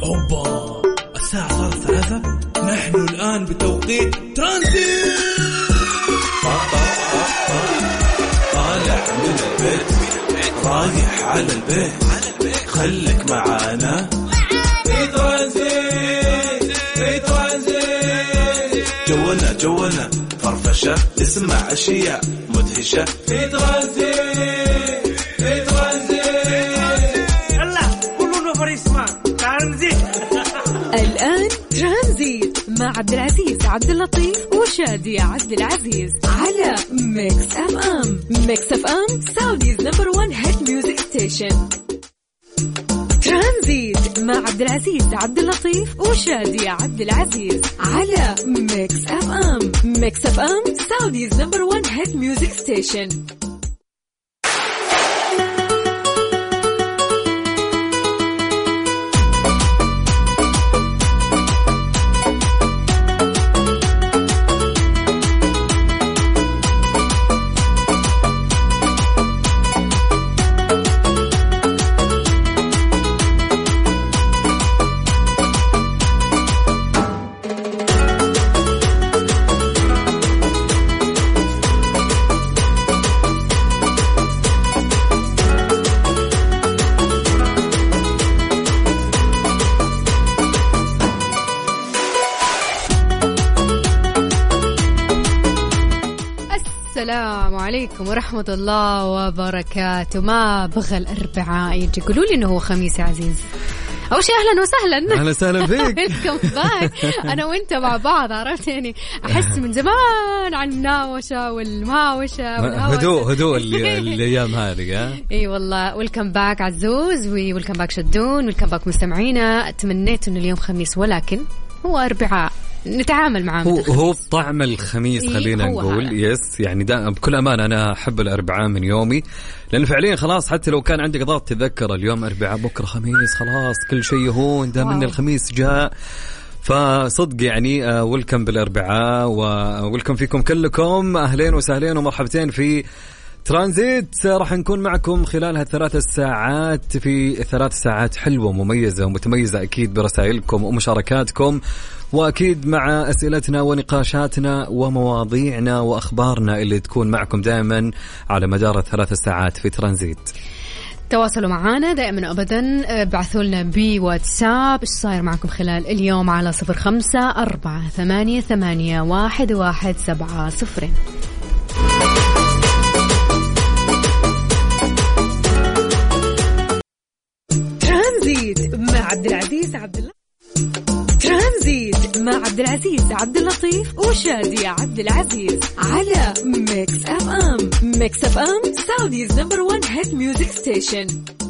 أوبا، الساعة صارت 3. نحن الآن بتوقيت ترانزيت. طالع من البيت رايح على البيت، خليك معانا في ترانزيت. في ترانزيت جونا فرفشة، تسمع أشياء مدهشة في ترانزيت. في ترانزيت يلا كلنا نفر يسمع ترانزيت. الآن ترانزيت مع عبد العزيز عبد اللطيف وشادية عبد العزيز على ميكس اف ام. ميكس اف ام سعوديز نمبر 1 هيت ميوزك ستيشن. ترانزيت مع عبد العزيز عبد اللطيف وشادية عبد العزيز على ميكس اف ام. ميكس اف ام سعوديز نمبر 1 هيت ميوزك ستيشن. السلام عليكم ورحمة الله وبركاته. ما بغى الأربعاء يجي يقولوا لي إنه هو خميس يا عزيز. أول شيء أهلا وسهلا. أهلا وسهلا فيك. ويلكم باك. أنا وأنت مع بعض، عرفت يعني أحس من زمان عن المناوشة والماوشة هدوء الأيام هذه. إي والله. ويلكم باك عزوز، ويلكم باك شدون، ويلكم باك مستمعينا. تمنيت إنه اليوم خميس ولكن هو أربعاء، نتعامل معاه. هو طعم الخميس. خلينا نقول يس يعني بكل أمانة أنا أحب الأربعاء من يومي، لأن فعليا خلاص حتى لو كان عندك ضغط تذكر اليوم أربعاء بكرة خميس، خلاص كل شيء هون دا من الخميس جاء. فصدق يعني ولكم بالأربعاء وولكم فيكم كلكم. أهلين وسهلين ومرحبتين في ترانزيت. راح نكون معكم خلال هالثلاث ساعات، في 3 ساعات حلوة مميزة ومتميزة أكيد برسائلكم ومشاركاتكم، وأكيد مع أسئلتنا ونقاشاتنا ومواضيعنا وأخبارنا اللي تكون معكم دائما على مدار 3 ساعات في ترانزيت. تواصلوا معنا دائما أبدا، بعثوا لنا بواتساب إيش صاير معكم خلال اليوم على 0548811700. ترانزيت مع عبد العزيز عبد الله. ترانزيت مع عبد العزيز عبد اللطيف وشادية عبد العزيز على ميكس اف ام. ميكس اف ام سعوديز نمبر 1 هيت ميوزك ستيشن.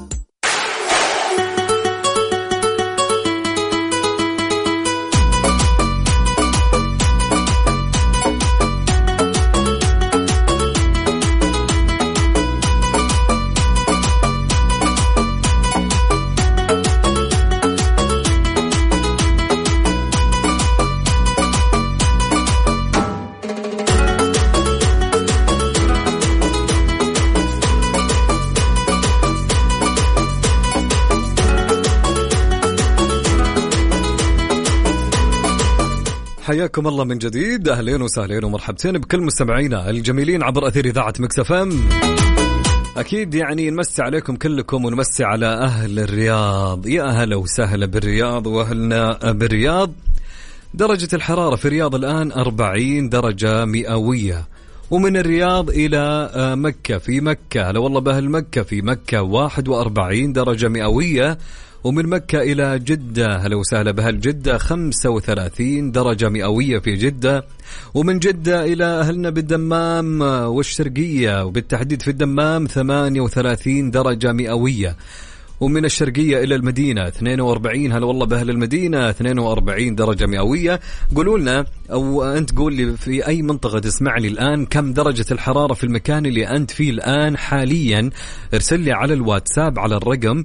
حياكم الله من جديد. أهلين وسهلين ومرحبتين بكل مستمعينا الجميلين عبر أثير إذاعة ميكس اف ام. أكيد يعني نمسي عليكم كلكم ونمسي على أهل الرياض. يا أهلا وسهلا بالرياض وأهلنا بالرياض. درجة الحرارة في الرياض الآن 40 درجة مئوية، ومن الرياض إلى مكة، في مكة هلا والله بأهل مكة، في مكة 41 درجة مئوية، ومن مكة إلى جدة هلا وسهلا بأهل جدة 35 درجة مئوية في جدة، ومن جدة إلى أهلنا بالدمام والشرقية وبالتحديد في الدمام 38 درجة مئوية، ومن الشرقية إلى المدينة 42 هلا والله بأهل المدينة 42 درجة مئوية. قولوا لنا أو أنت قول لي في أي منطقة تسمعني الآن كم درجة الحرارة في المكان اللي أنت فيه الآن حاليا. ارسل لي على الواتساب على الرقم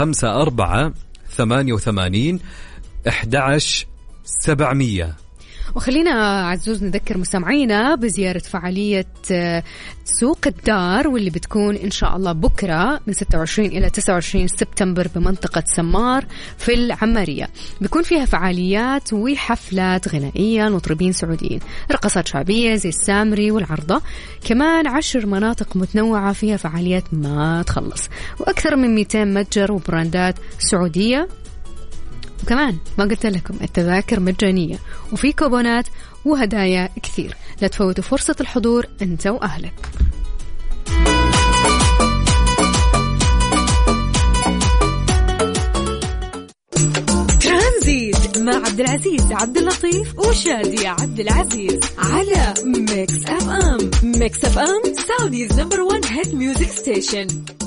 054 88 11 700. وخلينا عزوز نذكر مستمعينا بزيارة فعالية سوق الدار واللي بتكون إن شاء الله بكرة من 26 إلى 29 سبتمبر بمنطقة سمار في العمارية. بيكون فيها فعاليات وحفلات غنائية، مطربين سعوديين، رقصات شعبية زي السامري والعرضة، كمان 10 مناطق متنوعة فيها فعاليات ما تخلص، وأكثر من 200 متجر وبراندات سعودية. وكمان ما قلت لكم التذاكر مجانية وفي كوبونات وهدايا كثير. لا تفوتوا فرصة الحضور أنت وأهلك. ترانزيت مع عبد العزيز عبد اللطيف وشادية عبد العزيز على ميكس اف ام. ميكس اف ام سعوديز نمبر 1 هيت ميوزك ستيشن.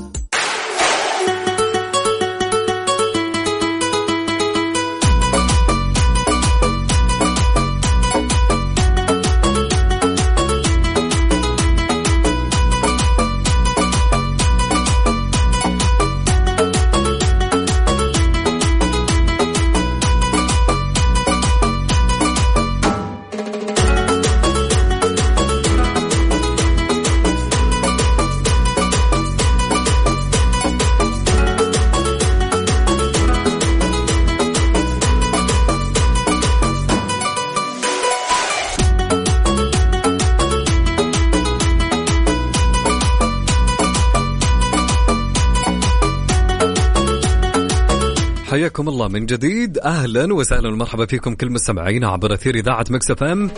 حياكم الله من جديد، أهلا وسهلا ومرحبا فيكم كل مستمعينا عبر أثير إذاعة ميكس اف ام.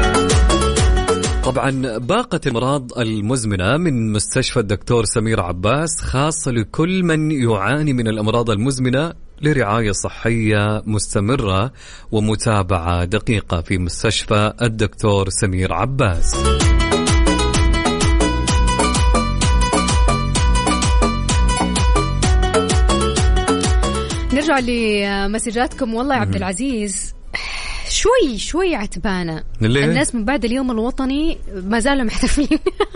طبعا باقة الأمراض المزمنة من مستشفى الدكتور سمير عباس خاصة لكل من يعاني من الأمراض المزمنة لرعاية صحية مستمرة ومتابعة دقيقة في مستشفى الدكتور سمير عباس. نرجع لمسجاتكم. والله يا عبد العزيز شوي عتبانة الناس من بعد اليوم الوطني ما زالوا محتفلين.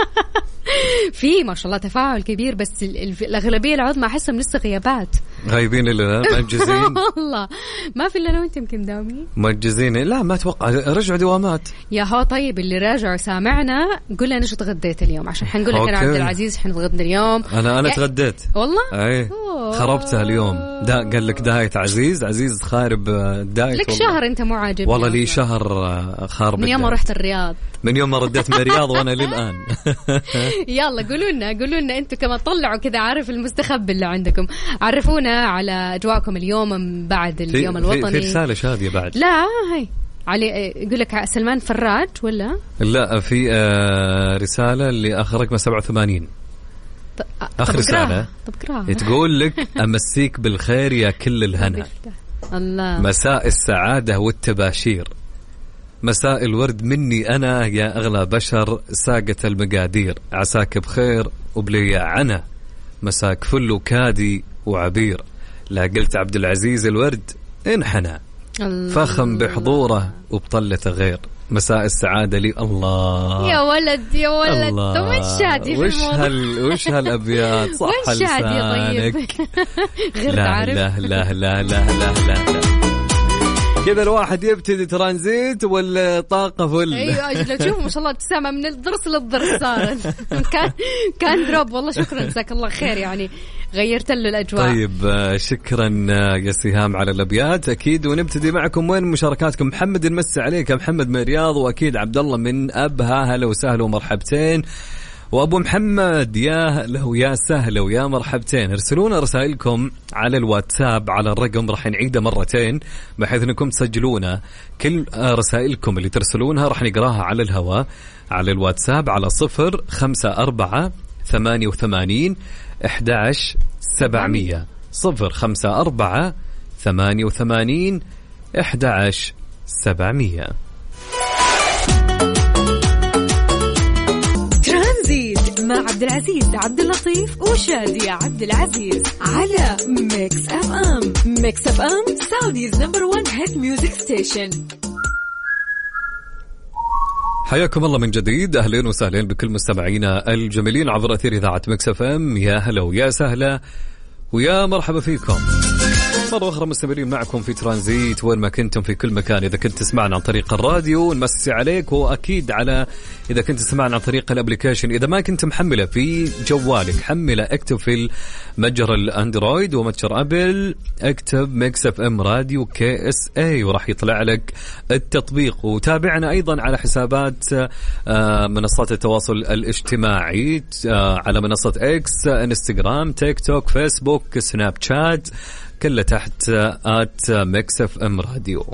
في ما شاء الله تفاعل كبير، بس الأغلبية العظمى أحسهم لسه غيابات، غايبين لنا مجزين. والله ما في إلا لو أنتم يمكن داومين مجزين. لا ما أتوقع رجعوا دوامات يا هو. طيب اللي راجعوا سامعنا قل لنا شو تغديت اليوم عشان حنقول لك أنا عبد العزيز حنتغدى اليوم. أنا تغديت والله. أي خربتها اليوم. قال لك دايت عزيز خارب دايت. لك شهر أنت مو عاجبني. والله لي شهر خارب من يوم ما رحت الرياض، من يوم ما رديت من الرياض وأنا للآن. يلا قولوا لنا أنتم كمان، طلعوا كذا عارف المستخبي اللي عندكم، عرفونا على أجواءكم اليوم من بعد اليوم الوطني. في رسالة شادية بعد. لا هاي علي يقول لك سلمان فراج ولا لا؟ في رسالة اللي آخر رقم 87. آخر رسالة تقول لك أمسيك بالخير يا كل الهنا، الله مساء السعادة والتباشير، مساء الورد مني أنا يا أغلى بشر، ساقة المقادير، عساك بخير وبلي عنا، مساك فل وكادي وعبير، لا قلت عبد العزيز الورد انحنى، فخم بحضوره وبطلته غير، مساء السعادة لي. الله يا ولد يا ولد، وش شادي في الموضوع؟ وش هالأبيات صح لسانك. غير تعرف. لا لا لا لا لا لا كذا الواحد يبتدي ترانزيت والطاقة فل. ايوه اجل تشوفوا ما شاء الله ابتسامة من الضرس للضرس صارت. كان دروب. والله شكرا جزاك الله خير، يعني غيرت له الأجواء. طيب شكرا يا سهام على الأبيات أكيد. ونبتدي معكم وين مشاركاتكم. محمد نمسي عليك يا محمد من الرياض، وأكيد عبد الله من أبها، هلا وسهلا ومرحبتين. وأبو محمد يا له يا سهلا ويا مرحبتين. ارسلونا رسائلكم على الواتساب على الرقم راح نعيده مرتين بحيث أنكم تسجلونا. كل رسائلكم اللي ترسلونها راح نقراها على الهواء على الواتساب على 054 88 11 700 054 88 11 700. ترانزيت مع عبد العزيز عبد اللطيف وشادية عبد العزيز على ميكس اف ام. ميكس اف ام سعوديز نمبر 1 هيت ميوزك ستيشن. حياكم الله من جديد، أهلين وسهلين بكل مستمعينا الجميلين عبر أثير إذاعة ميكس اف ام. يا هلا ويا سهلا ويا مرحبا فيكم. مرة أخرى مستمرين معكم في ترانزيت وين ما كنتم في كل مكان. إذا كنت تسمعنا عن طريق الراديو نمسي عليك، وأكيد على إذا كنت تسمعنا عن طريق الابليكيشن. إذا ما كنت محملة في جوالك حملة، اكتب في المتجر الأندرويد ومتجر أبل اكتب ميكس اف ام راديو KSA وراح يطلع لك التطبيق. وتابعنا أيضا على حسابات منصات التواصل الاجتماعي على منصة إكس، انستغرام، تيك توك، فيسبوك، سناب شات، كله تحت ميكس اف ام راديو.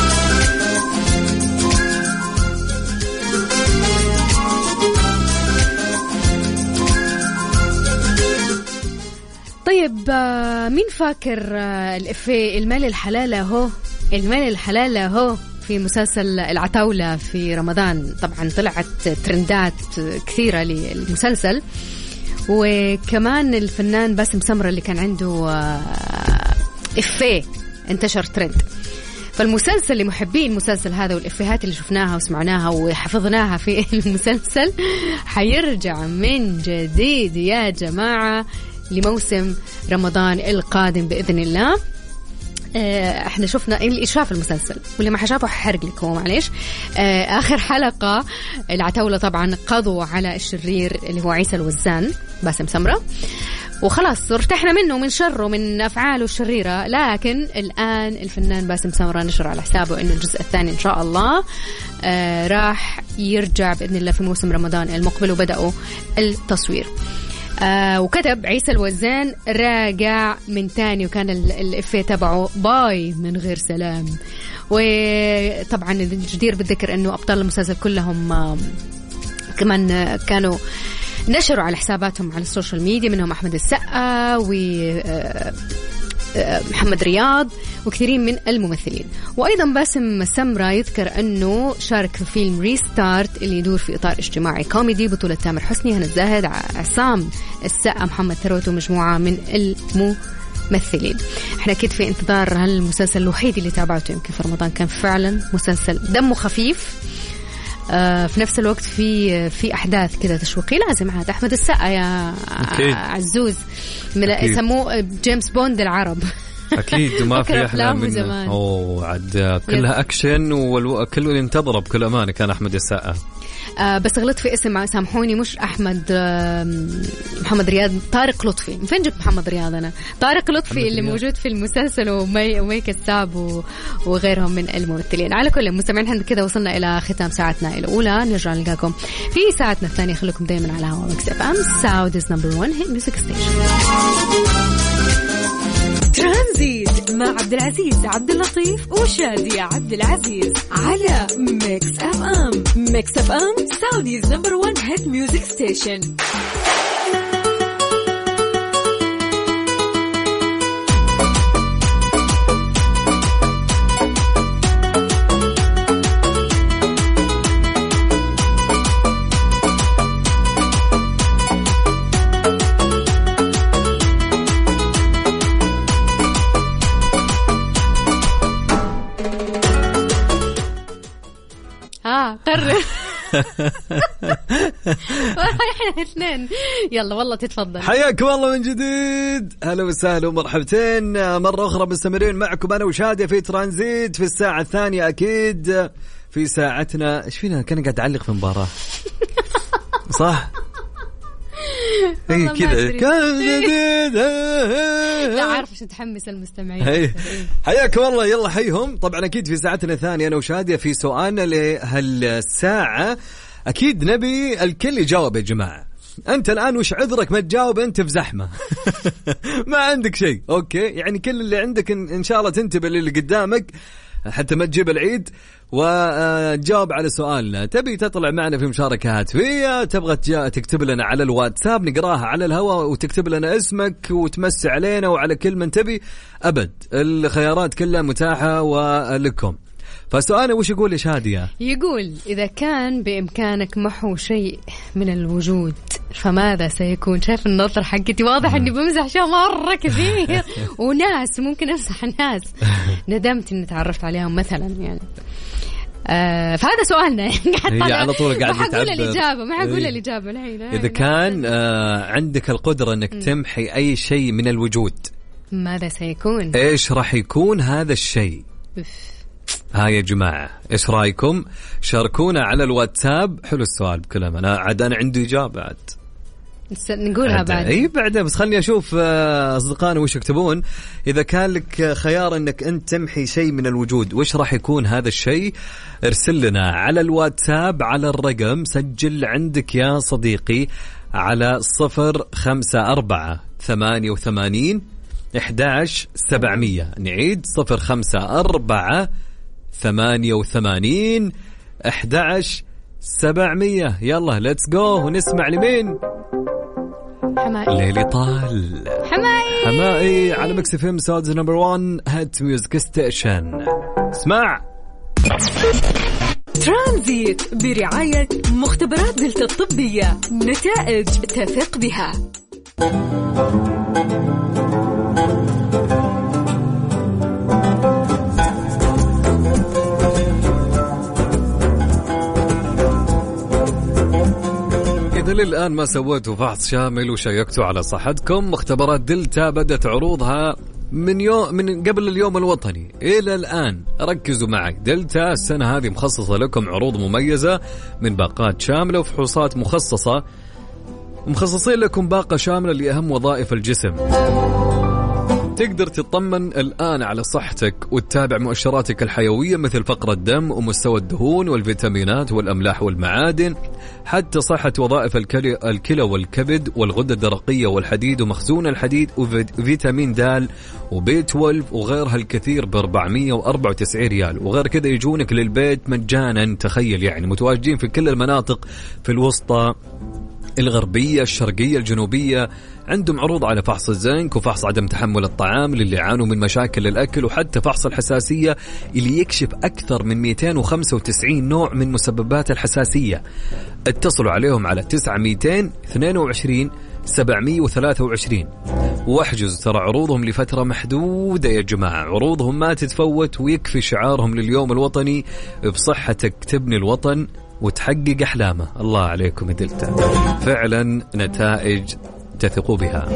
طيب مين فاكر الإفيه المال الحلال هو المال الحلال هو في مسلسل العتاولة في رمضان؟ طبعا طلعت ترندات كثيرة للمسلسل، وكمان الفنان باسم سمرة اللي كان عنده إفيه انتشر ترند. فالمسلسل لمحبي المسلسل هذا والإفيهات اللي شفناها وسمعناها وحفظناها في المسلسل حيرجع من جديد يا جماعة لموسم رمضان القادم بإذن الله. احنا شفنا اللي شاف المسلسل واللي ما حشافه حرق لكم معليش. آخر حلقة العتاولة طبعا قضوا على الشرير اللي هو عيسى الوزان باسم سمرة، وخلاص ارتحنا منه من شره من أفعاله الشريرة. لكن الآن الفنان باسم سمرة نشر على حسابه إنه الجزء الثاني إن شاء الله راح يرجع بإذن الله في موسم رمضان المقبل، وبدأوا التصوير. وكتب عيسى الوزان راجع من تاني، وكان الإفيه تبعه باي من غير سلام. وطبعا الجدير بالذكر أنه أبطال المسلسل كلهم كمان كانوا نشروا على حساباتهم على السوشيال ميديا، منهم أحمد السقا ومحمد رياض وكثيرين من الممثلين. وأيضا باسم سمرة يذكر أنه شارك في فيلم ريستارت اللي يدور في إطار اجتماعي كوميدي بطولة تامر حسني، هنا الزاهد، عصام السقا، محمد ثروت ومجموعة من الممثلين. احنا أكيد في انتظار هالمسلسل الوحيد اللي تابعته يمكن في رمضان، كان فعلا مسلسل دمه خفيف. في نفس الوقت في أحداث كذا تشويقية، لازم عاد أحمد السقا يا عزوز، يسموه جيمس بوند العرب. أكيد وما في أحلى منه. أوه عاد كلها أكشن وكله ينتظر بكل أمانة كان أحمد السقا. بس غلط في اسم، سامحوني، مش أحمد محمد رياض، طارق لطفي. من فين جبت محمد رياض أنا؟ طارق لطفي اللي موجود في المسلسل ومي كساب وغيرهم من الممثلين. على كل مستمعين احنا كذا وصلنا إلى ختام ساعتنا الأولى، نرجع نلقاكم في ساعتنا الثانية. خليكم دايما على هوا ميكس اف ام ساودز نمبر 1 هيت ميوزك ستيشن. ترانزيت مع عبد العزيز عبد اللطيف وشادية عبد العزيز على ميكس اف ام. ميكس اف ام سعوديز نمبر 1 هيت ميوزك ستيشن. قرر احنا اثنين. يلا والله تتفضل. حياكم الله من جديد، هلا وسهلا ومرحبتين مرة أخرى. مستمرين معكم أنا وشادية في ترانزيت في الساعة الثانية. أكيد في ساعتنا إيش فينا، كان قاعد أعلق في مباراة صح؟ اي كذا كان جديد. لا عارف ايش تحمس المستمعين. حياكم الله، يلا حيهم. طبعا اكيد في ساعتنا الثانيه انا وشاديه في سؤالنا لهالساعه، اكيد نبي الكل يجاوب يا جماعه. انت الان وش عذرك ما تجاوب؟ انت في زحمه ما عندك شيء، اوكي؟ يعني كل اللي عندك ان شاء الله تنتبه للي قدامك حتى ما تجيب العيد، وتجاوب على سؤالنا. تبي تطلع معنا في مشاركة هاتفية، تبغى تكتب لنا على الواتساب نقراها على الهواء وتكتب لنا اسمك وتمسي علينا وعلى كل من تبي، أبد الخيارات كلها متاحة ولكم. فسؤالنا وش يقول يا شادية؟ يقول إذا كان بإمكانك محو شيء من الوجود فماذا سيكون؟ شايف النظر حقتي واضح أني بمزح شيء مرة كثير وناس ممكن أمزح الناس ندمت أني تعرفت عليهم مثلا يعني. فهذا سؤالنا. هي على طول قاعد ما حقول الإجابة، ما حقول الإجابة الحين. إذا كان عندك القدرة أنك تمحي أي شيء من الوجود ماذا سيكون؟ إيش راح يكون هذا الشيء؟ يا جماعة إيش رأيكم؟ شاركونا على الواتساب. حلو السؤال بكلام. أنا عندي إجابة عاد نقولها بعد. اي بعدها، بس خلني اشوف اصدقائنا وش يكتبون. اذا كان لك خيار انك انت تمحي شيء من الوجود، وش راح يكون هذا الشيء؟ ارسل لنا على الواتساب على الرقم، سجل عندك يا صديقي على 054-88-11700. نعيد 054-88-11700. يلا ليتس جو ونسمع لمين؟ ليلي طال حمائي على ميكس اف ام ساودز نمبر 1 هات ميوزك ستيشن. اسمع ترانزيت برعاية مختبرات دلتا الطبية، نتائج تثق بها. إذا للآن ما سويتوا فحص شامل وشيكتوا على صحتكم، مختبرات دلتا بدأت عروضها من قبل اليوم الوطني إلى الآن. ركزوا معي، دلتا السنة هذه مخصصة لكم عروض مميزة من باقات شاملة وفحوصات مخصصين لكم باقة شاملة لأهم وظائف الجسم. تقدر تطمن الآن على صحتك وتتابع مؤشراتك الحيوية مثل فقر الدم ومستوى الدهون والفيتامينات والأملاح والمعادن، حتى صحة وظائف الكلى والكبد والغدة الدرقية والحديد ومخزون الحديد وفيتامين د وبي 12 وغيرها الكثير ب494 ريال. وغير كذا يجونك للبيت مجانا. تخيل يعني متواجدين في كل المناطق، في الوسطى، الغربية، الشرقية، الجنوبية. عندهم عروض على فحص الزنك وفحص عدم تحمل الطعام للي يعانوا من مشاكل الأكل، وحتى فحص الحساسية اللي يكشف أكثر من 295 نوع من مسببات الحساسية. اتصلوا عليهم على 922-723 واحجزوا. ترى عروضهم لفترة محدودة يا جماعة، عروضهم ما تتفوت، ويكفي شعارهم لليوم الوطني: بصحتك تبني الوطن وتحقق أحلامه. الله عليكم يا دلتا، فعلا نتائج تثقوا بها.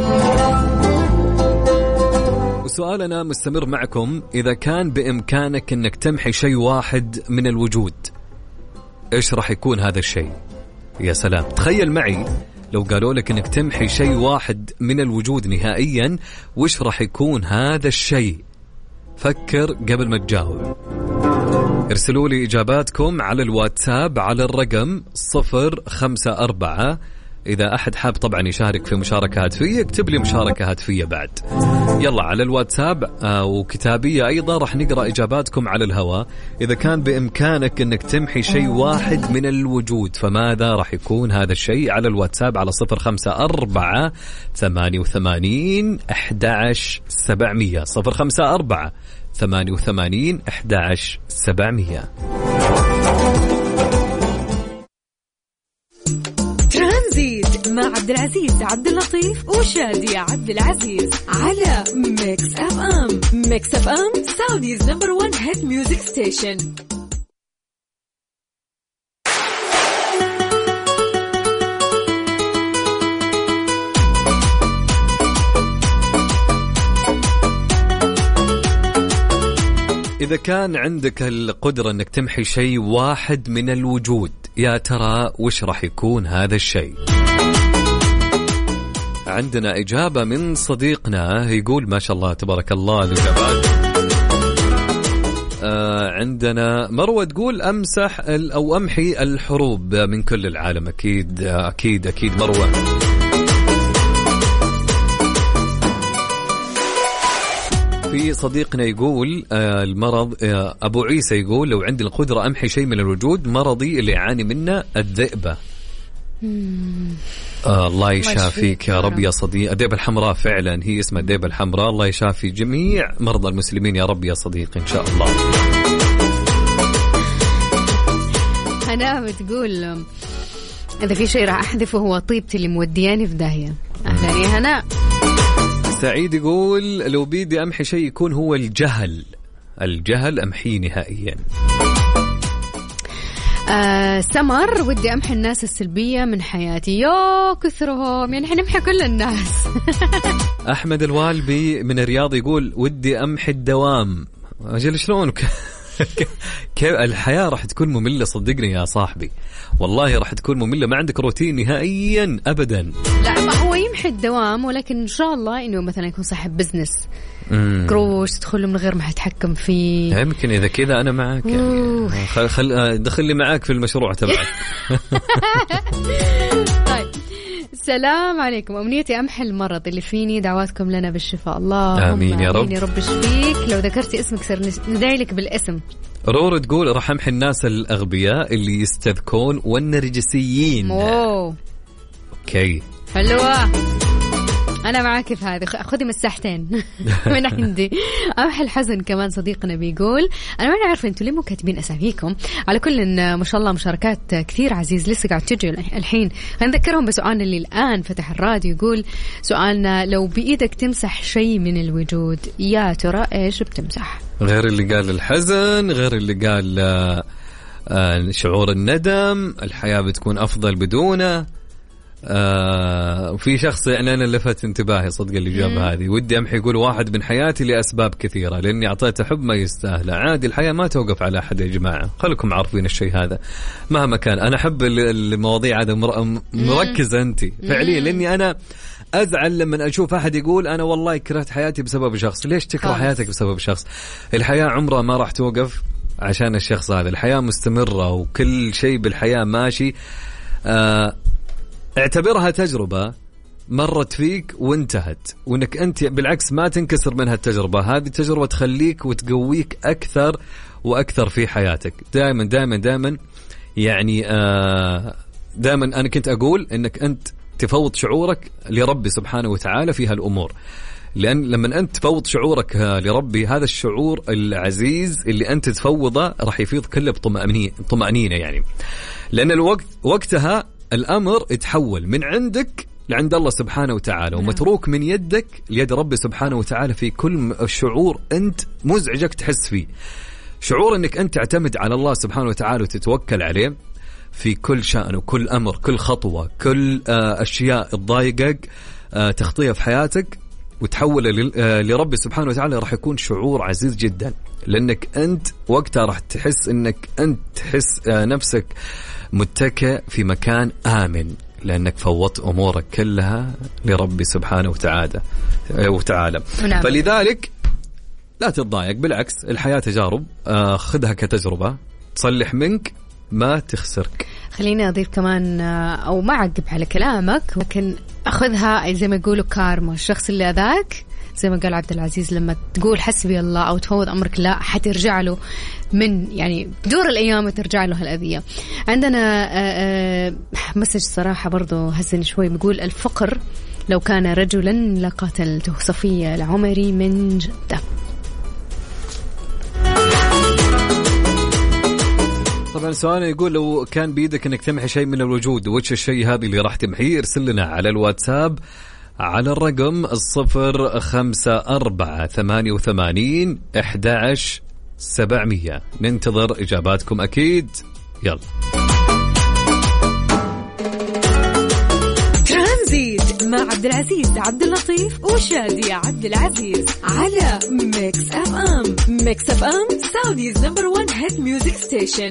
وسؤالنا مستمر معكم، إذا كان بإمكانك أنك تمحي شيء واحد من الوجود، إيش راح يكون هذا الشيء؟ يا سلام، تخيل معي لو قالوا لك أنك تمحي شيء واحد من الوجود نهائيا، وش راح يكون هذا الشيء؟ فكر قبل ما تجاوب. ارسلوا لي إجاباتكم على الواتساب على الرقم 054. إذا أحد حاب طبعا يشارك في مشاركة هاتفية، اكتب لي مشاركة هاتفية بعد. يلا على الواتساب وكتابية أيضا، راح نقرأ إجاباتكم على الهواء. إذا كان بإمكانك أنك تمحي شيء واحد من الوجود، فماذا راح يكون هذا الشيء؟ على الواتساب على 054-88-11700 054-88-11700. ترانزيت مع عبد العزيز عبد اللطيف وشادية عبد العزيز على ميكس اف ام. ميكس اف ام سعوديز نمبر 1 هيت ميوزك ستيشن. إذا كان عندك القدرة أنك تمحي شيء واحد من الوجود، يا ترى وش راح يكون هذا الشيء؟ عندنا إجابة من صديقنا يقول ما شاء الله تبارك الله الإجابات. عندنا مروة تقول أمسح أو أمحي الحروب من كل العالم. أكيد أكيد أكيد مروة. في صديقنا يقول المرض. أبو عيسى يقول لو عندي القدرة أمحي شيء من الوجود، مرضي اللي أعاني منه الذئبة. الله يشافيك يا رب يا صديق. الذئبة الحمراء فعلا هي اسمها الذئبة الحمراء. الله يشافي جميع مرضى المسلمين يا رب يا صديقي إن شاء الله. هنا بتقول إذا في شيء راح أحذفه هو طيبتي اللي مودياني في داهية. أهلا يا هنا. سعيد يقول لو بيدي أمحي شيء يكون هو الجهل. الجهل أمحيه نهائيا. سمر ودي أمحي الناس السلبية من حياتي. يا كثرهم يعني حنمحي كل الناس. أحمد الوالبي من الرياض يقول ودي أمحي الدوام. أجل شلون كيف الحياة راح تكون مملة صدقني يا صاحبي والله راح تكون مملة ما عندك روتين نهائيا أبدا. لا ما هو يمحي الدوام ولكن إن شاء الله إنه مثلا يكون صاحب بزنس قروش تدخله من غير ما تتحكم فيه. يمكن إذا كذا أنا معك يعني دخلني معك في المشروع تبعك. طيب السلام عليكم. أمنيتي أمحي المرض اللي فيني دعواتكم لنا بالشفاء. الله آمين يا رب. آمين يا رب يشفيك. لو ذكرتي اسمك صار ندعي لك بالاسم. رور تقول راح أمحي الناس الأغبياء اللي يستذكون والنرجسيين. أوكي حلوة أنا معاك في هذه. خذي مساحتين من عندي. أمحي الحزن كمان صديقنا بيقول أنا ما عارفة أنتوا ليه مو كاتبين أساميكم. على كل إن ما شاء الله مشاركات كثير عزيز لسه قاعد تجي الحين. هنذكرهم بسؤالنا اللي الآن فتح الراديو. يقول سؤالنا لو بإيدك تمسح شيء من الوجود يا ترى إيش بتمسح؟ غير اللي قال الحزن غير اللي قال شعور الندم الحياة بتكون أفضل بدونه. وفي شخص يعني أنا لفت انتباهي صدق اللي جاب هذه. ودي أمحي يقول واحد من حياتي لأسباب كثيرة لأني أعطيته حب ما يستاهله. عادي الحياة ما توقف على أحد يا جماعة خلكم عارفين الشيء هذا مهما كان. أنا أحب المواضيع هذا مركز أنت فعليا لأني أنا أزعل لما أشوف أحد يقول أنا والله كرهت حياتي بسبب شخص. ليش تكره حياتك بسبب شخص؟ الحياة عمرها ما راح توقف عشان الشخص هذا. الحياة مستمرة وكل شيء بالحياة ماشي. اعتبرها تجربة مرت فيك وانتهت وانك انت بالعكس ما تنكسر منها التجربة. هذه التجربة تخليك وتقويك أكثر وأكثر في حياتك. دائما دائما دائما يعني دائما أنا كنت أقول انك أنت تفوض شعورك لربي سبحانه وتعالى في هالأمور. لأن لما أنت تفوض شعورك لربي هذا الشعور العزيز اللي أنت تفوضه راح يفيض كله بطمأنينة يعني. لأن الوقت وقتها الأمر يتحول من عندك لعند الله سبحانه وتعالى ومتروك من يدك ليد ربي سبحانه وتعالى في كل شعور أنت مزعجك تحس فيه. شعور أنك أنت تعتمد على الله سبحانه وتعالى وتتوكل عليه في كل شأن وكل أمر كل خطوة كل أشياء تضايقك تخطيها في حياتك وتحول لربي سبحانه وتعالى راح يكون شعور عزيز جدا. لأنك أنت وقتها راح تحس أنك أنت تحس نفسك متكئ في مكان آمن لأنك فوضت أمورك كلها لربي سبحانه وتعالى. فلذلك لا تتضايق بالعكس الحياة تجارب خذها كتجربة تصلح منك ما تخسرك. خليني أضيف كمان أو ما أعقب على كلامك لكن أخذها زي ما يقولوا كارما. الشخص اللي أذاك زي ما قال عبد العزيز لما تقول حسبي الله أو تفوض أمرك لا حترجع له من يعني دور الأيام ترجع له هالأذية. عندنا مسج صراحة برضو هزني شوي بيقول الفقر لو كان رجلا لقاتلته. صفية العمري من جدة. طبعا سؤال يقول لو كان بيدك انك تمحي شيء من الوجود وش الشيء هذا اللي راح تمحيه؟ ارسل لنا على الواتساب على الرقم 0548811700. ننتظر إجاباتكم أكيد. يلا ترانزيت مع عبد العزيز عبد اللطيف وشادي عبد العزيز على ميكس اف ام. ميكس اف ام سعوديز نمبر 1 هيت ميوزك ستيشن.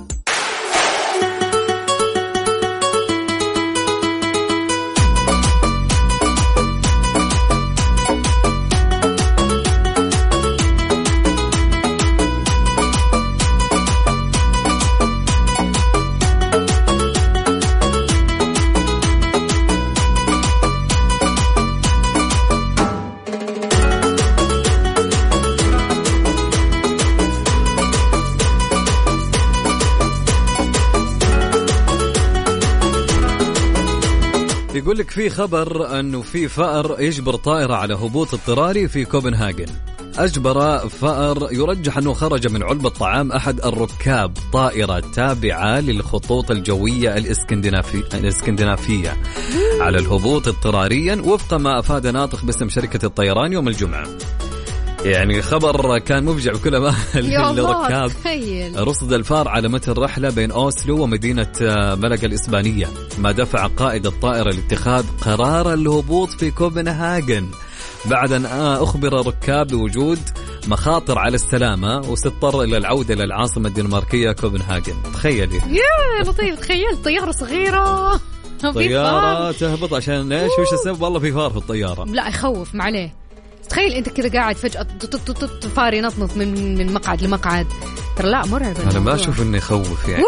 يقول لك في خبر أنه في فأر يجبر طائرة على هبوط اضطراري في كوبنهاجن. أجبر فأر يرجح أنه خرج من علبة طعام أحد الركاب طائرة تابعة للخطوط الجوية الإسكندنافية على الهبوط اضطراريا وفق ما أفاد ناطق باسم شركة الطيران يوم الجمعة. يعني خبر كان مفجع بكل أمانة للركاب. رصد الفار على متن رحلة بين أوسلو ومدينة ملقا الإسبانية، ما دفع قائد الطائرة لاتخاذ قرار الهبوط في كوبنهاغن بعد أن أخبر الركاب بوجود مخاطر على السلامة، واضطر إلى العودة إلى العاصمة الدنماركية كوبنهاغن. تخيلي يا لطيف، تخيل طيارة صغيرة طيارة تهبط عشان إيش؟ وش السبب؟ والله في فار في الطيارة. لا يخوف ما عليه. تخيل انت كذا قاعد فجأة فار ينطنط من مقعد لمقعد، ترى لا مرعب. انا ما اشوف انه يخوف يعني.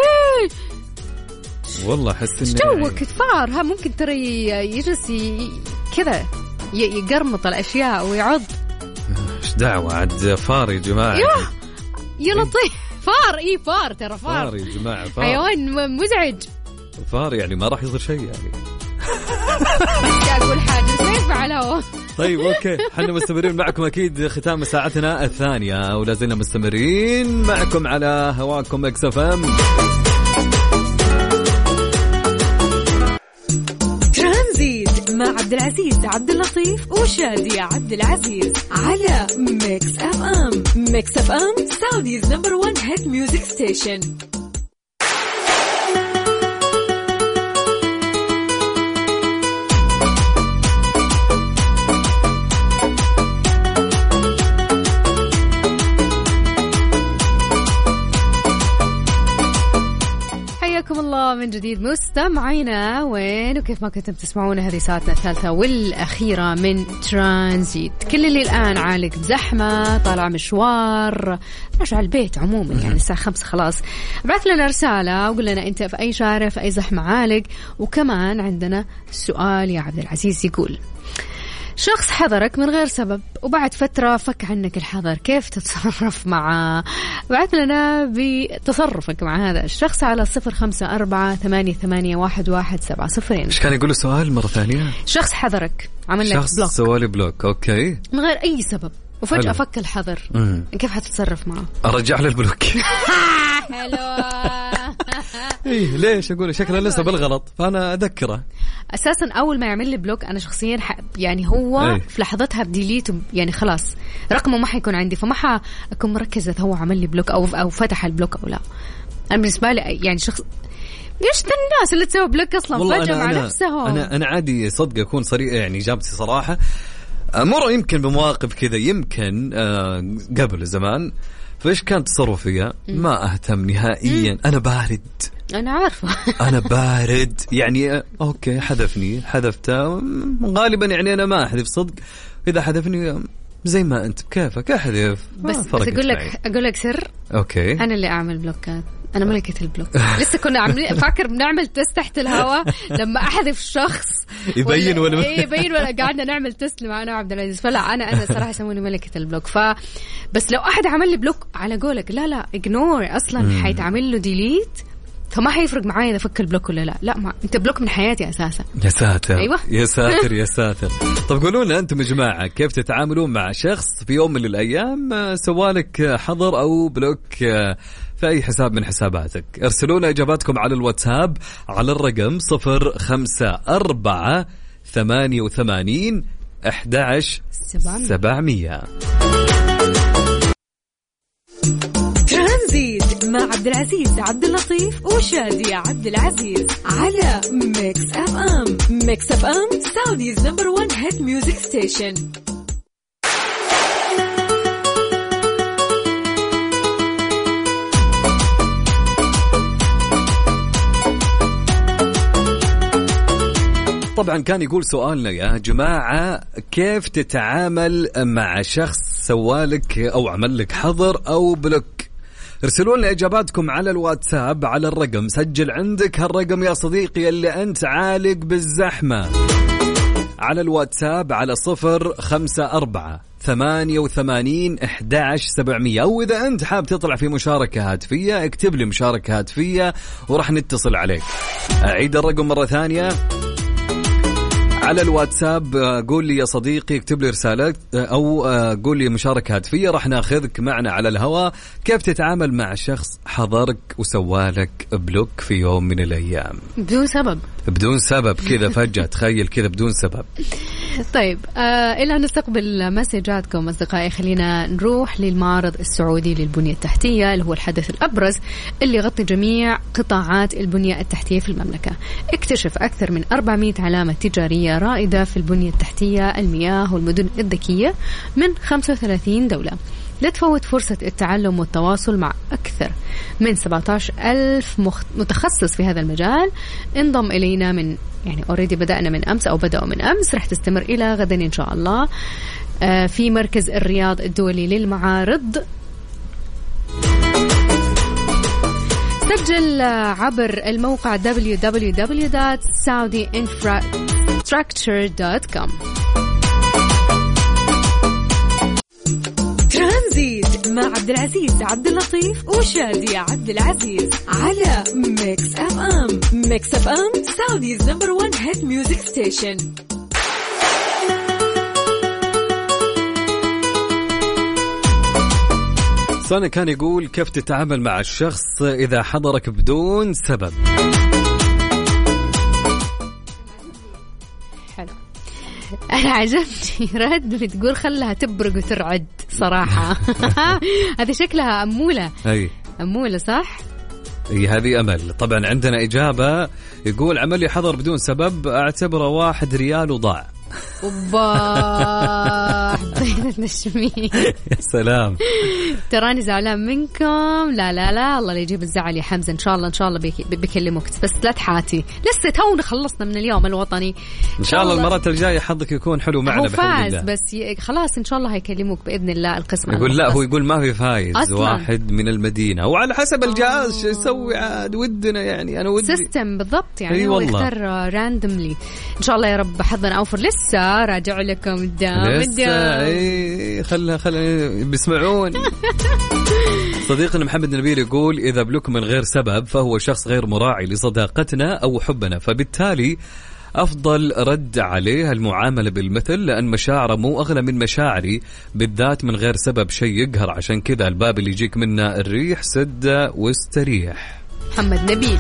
والله احس انه جوك فار ها ممكن ترى يجلس كذا يقرمط الاشياء ويعض. ايش دعوة عاد فار يا جماعة؟ يا لطيف فار، اي فار ترى فار يا جماعة، فار حيوان مزعج. فار يعني ما راح يصير شيء يعني. اقول حاجة كيف على هو. طيب اوكي، حنا مستمرين معكم اكيد ختام ساعتنا الثانية، ولا زلنا مستمرين معكم على هواكم ميكس اف ام. ترانزيت مع عبد العزيز عبد اللطيف وشادية عبد العزيز على ميكس اف ام. ميكس اف ام سعوديز نمبر 1 هيت ميوزك ستيشن. حياكم الله من جديد مستمعينا، وين وكيف ما كنتم تسمعونا. هذه ساعتنا الثالثة والأخيرة من ترانزيت. كل اللي الآن عالق بزحمة، طالع مشوار، رجع البيت عموما يعني الساعة 5 خلاص، ابعث لنا رسالة وقول لنا أنت في أي شارع في أي زحمة عالق. وكمان عندنا السؤال يا عبد العزيز يقول: شخص حذرك من غير سبب وبعد فترة فك عنك الحذر، كيف تتصرف معه؟ بعث لنا بتصرفك مع هذا الشخص على 0548811700. إيش كان يقول السؤال مرة ثانية؟ شخص حذرك، عمل لك بلوك، سوالي بلوك أوكي من غير أي سبب وفجأة فك الحذر، كيف حتتصرف معه؟ أرجع له البلوك. حلو. إيه ليش أقول شكله لسه بالغلط، فأنا أذكره. أساسا أول ما يعمل لي بلوك أنا شخصيا يعني هو في لحظتها بديليت، يعني خلاص رقمه ما حيكون عندي، فما حأكون مركزة هو عمل لي بلوك أو فتح البلوك أو لا. أنا بالنسبة لي يعني شخص ليش الناس اللي تسوي بلوك أصلا فجأة مع نفسهم. أنا عادي صدق أكون صريح، يعني إجابتي صراحة مرة يمكن بمواقف كذا، يمكن قبل زمان فإيش كانت تصرفية؟ ما أهتم نهائيا، أنا بارد، أنا عارفة. أنا بارد يعني أوكي حذفني حذفته غالبا، يعني أنا ما أحذف صدق، إذا حذفني زي ما أنت بكيفك أحذف. بس أقول لك سر، أوكي أنا اللي أعمل بلوكات، أنا ملكة البلوك. لسه كنا عاملين فاكر بنعمل تست تحت الهواء لما أحذف شخص يبين ولا يبين ولا قاعدة نعمل تست معنا عبد العزيز. فلا أنا صراحة يسموني ملكة البلوك. بس لو أحد عمل لي بلوك على قولك لا إجنور، أصلا حيتعمل له ديليت، فما حيفرق معايا إذا فك البلوك ولا لا ما أنت بلوك من حياتي أساسا. يا ساتر. أيوة. يا ساتر يا ساتر. طب قولوا لنا أنتم يا جماعة كيف تتعاملون مع شخص في يوم من الأيام سوالك حظر أو بلوك في أي حساب من حساباتك؟ ارسلونا إجاباتكم على الواتساب على الرقم 0548811700. ترانزيت مع عبد العزيز عبد اللطيف وشادية عبد العزيز على ميكس اف ام. ميكس اف ام سعوديز نمبر 1 هيت ميوزك ستيشن. طبعا كان يقول سؤالنا يا جماعة كيف تتعامل مع شخص سوالك أو عمل لك حظر أو بلوك؟ ارسلوا لنا إجاباتكم على الواتساب على الرقم، سجل عندك هالرقم يا صديقي اللي أنت عالق بالزحمة، على الواتساب على 0548811700. أو إذا أنت حاب تطلع في مشاركة هاتفية اكتب لي مشاركة هاتفية ورح نتصل عليك. أعيد الرقم مرة ثانية، على الواتساب قول لي يا صديقي، اكتب لي رسالة أو قول لي مشاركة هاتفية، راح ناخذك معنا على الهواء. كيف تتعامل مع شخص حضرك وسوالك بلوك في يوم من الأيام بدون سبب؟ بدون سبب كذا فجأة، تخيل كذا بدون سبب. طيب إلى أن نستقبل مسجاتكم أصدقائي، خلينا نروح للمعرض السعودي للبنية التحتية اللي هو الحدث الأبرز اللي يغطي جميع قطاعات البنية التحتية في المملكة. اكتشف أكثر من 400 علامة تجارية رائدة في البنية التحتية، المياه والمدن الذكية من 35 دولة. لا تفوت فرصة التعلم والتواصل مع أكثر من 17,000 متخصص في هذا المجال. انضم إلينا من أوريدي بدأنا من أمس أو بدأوا من أمس، رح تستمر إلى غدا إن شاء الله في مركز الرياض الدولي للمعارض. سجل عبر الموقع www.saudiinfrastructure.com. ترانزيت مع عبد العزيز عبد اللطيف وشادية عبد العزيز على ميكس اف ام. ميكس اف ام سعوديز نمبر 1 هيت ميوزك ستيشن. سنة كان يقول كيف تتعامل مع الشخص إذا حضرك بدون سبب. حلو. أنا عجبني رد بتقول خلها تبرق وترعد صراحة. هذه شكلها أمولة. أي أمولة صح؟ هذه أمل. طبعا عندنا إجابة يقول عملي حضر بدون سبب أعتبره 1 ريال وضاع. وباه بين النشمين. يا سلام. تراني زعلان منكم. لا لا لا، الله لا يجيب الزعل يا حمزة. إن شاء الله بيكلمك، بس لا تحاتي، لسه تونا خلصنا من اليوم الوطني. إن شاء الله المرات الجاية حظك يكون حلو معنا بحول الله. بس خلاص إن شاء الله هيكلموك بإذن الله القسم. يقول لا، هو يقول ما في فايز أصلاً. واحد من المدينة وعلى حسب الجهاز شو يسوي عاد ودنا يعني. أنا ودي سيستم بالضبط يعني هو يختار راندملي. إن شاء الله يا رب حظنا أوفر. لسه راجع لكم الدام. خلنا بيسمعون. صديقنا محمد نبيل يقول إذا بلوك من غير سبب فهو شخص غير مراعي لصداقتنا أو حبنا، فبالتالي أفضل رد عليه المعاملة بالمثل، لأن مشاعره مو أغلى من مشاعري، بالذات من غير سبب شيء يقهر. عشان كذا الباب اللي يجيك منه الريح سده واستريح. محمد نبيل.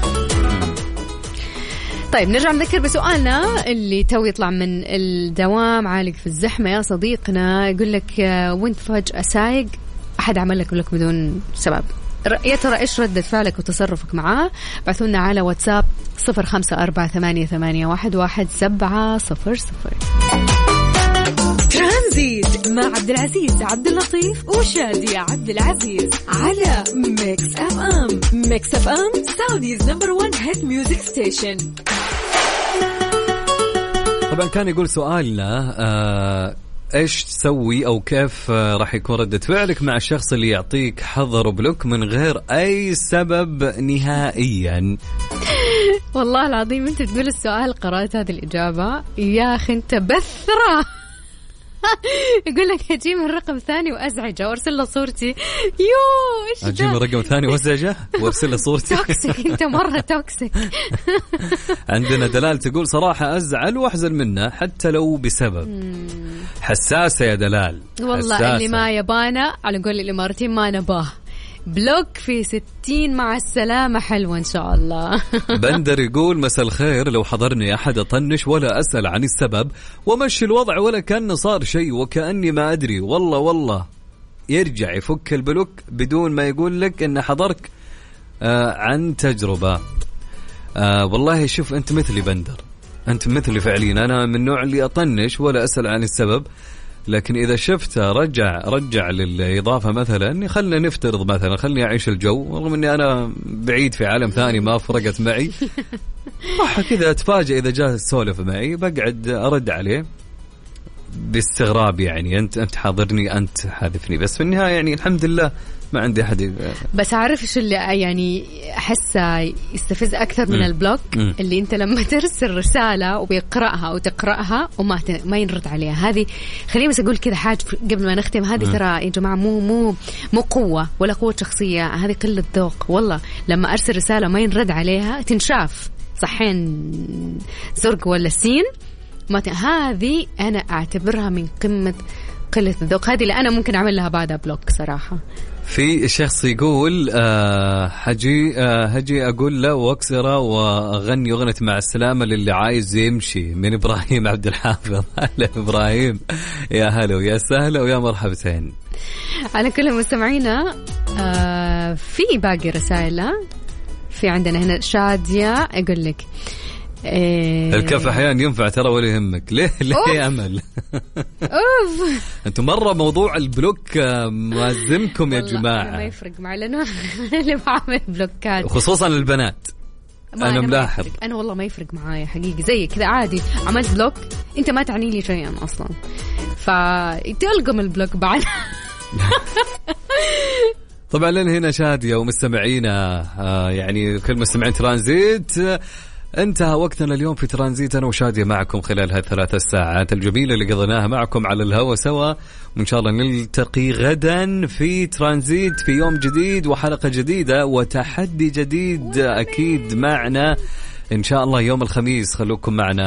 طيب نرجع نذكر بسؤالنا اللي تو يطلع من الدوام عالق في الزحمة يا صديقنا. يقول لك وانت فجأة سايق أحد عمل لك بدون سبب، يا ترى إيش ردة فعلك وتصرفك معاه؟ بعثونا على واتساب 0548811700. ترانزيت مع عبد العزيز عبد اللطيف وشادية عبد العزيز على ميكس اف ام. ميكس اف ام سعوديز نمبر 1 هيت ميوزك ستيشن. طبعا كان يقول سؤالنا ايش تسوي او كيف راح يكون ردة فعلك مع الشخص اللي يعطيك حظر وبلوك من غير اي سبب نهائيا. والله العظيم انت تقول السؤال قرأت هذه الإجابة يا أخي انت بثرة. يقول لك أجيب الرقم ثاني وأزعجه وأرسل له صورتي. إيش أجيب الرقم ثاني وأزعجه وأرسل له صورتي. توكسيك أنت مرة توكسيك. عندنا دلال تقول صراحة أزعل وأحزن منه حتى لو بسبب. حساسة يا دلال والله حساسة. اللي ما يبانا على قول الإماراتيين ما نباه. بلوك في 60 مع السلامة حلوة إن شاء الله. بندر يقول مساء الخير، لو حضرني أحد أطنش ولا أسأل عن السبب ومشي الوضع ولا كأنه صار شيء وكأني ما أدري، والله يرجع يفك البلوك بدون ما يقول لك إن حضرك عن تجربة. والله شوف أنت مثلي بندر، أنت مثلي فعليا. أنا من النوع اللي أطنش ولا أسأل عن السبب، لكن إذا شفته رجع للإضافة مثلا، خلنا نفترض مثلا خلني أعيش الجو رغم أني أنا بعيد في عالم ثاني ما فرقت معي، راح كذا أتفاجئ إذا جاء السولف معي بقعد أرد عليه باستغراب. يعني أنت حاضرني، أنت حاذفني، بس في النهاية يعني الحمد لله ما عندي أحد. بس عارف إيش اللي يعني أحسه يستفز أكثر من البلوك؟ اللي أنت لما ترسل رسالة وبيقرأها وتقرأها وما ينرد عليها. هذه خليني بس أقول كذا حاجة قبل ما نختم. هذه ترى يا جماعة مو قوة ولا قوة شخصية، هذه قلة ذوق. والله لما أرسل رسالة ما ينرد عليها تنشاف صحين زرق ولا سين. هذه أنا أعتبرها من قمة قلة الذوق هذه اللي أنا ممكن أعمل لها بعدها بلوك صراحة. في شخص يقول هجي أقول له واكسره وأغني أغنية مع السلامة للي عايز يمشي، من إبراهيم عبد الحافظ. هلا إبراهيم، يا هلا ويا سهلا ويا مرحبتين. على كل مستمعينا في باقي رسائل. في عندنا هنا شادية يقول لك الكف أحيانا ينفع ترى ولا يهمك. ليه يا أمل؟ أنتم مرة موضوع البلوك مازمكم يا جماعة. ما يفرق معي لأنه اللي بعمل بلوكات خصوصا البنات. أنا ملاحظ. أنا والله ما يفرق معايا حقيقي، زي كذا عادي عملت بلوك أنت ما تعني لي شيئا أصلا، فتلقم البلوك بعد. طبعا لنا هنا شادية ومستمعينا يعني كل مستمعين ترانزيت. انتهى وقتنا اليوم في ترانزيت، أنا وشادية معكم خلال هالثلاث ساعات الجميلة اللي قضيناها معكم على الهواء سوا، وإن شاء الله نلتقي غدا في ترانزيت في يوم جديد وحلقة جديدة وتحدي جديد أكيد معنا إن شاء الله يوم الخميس. خلوكم معنا.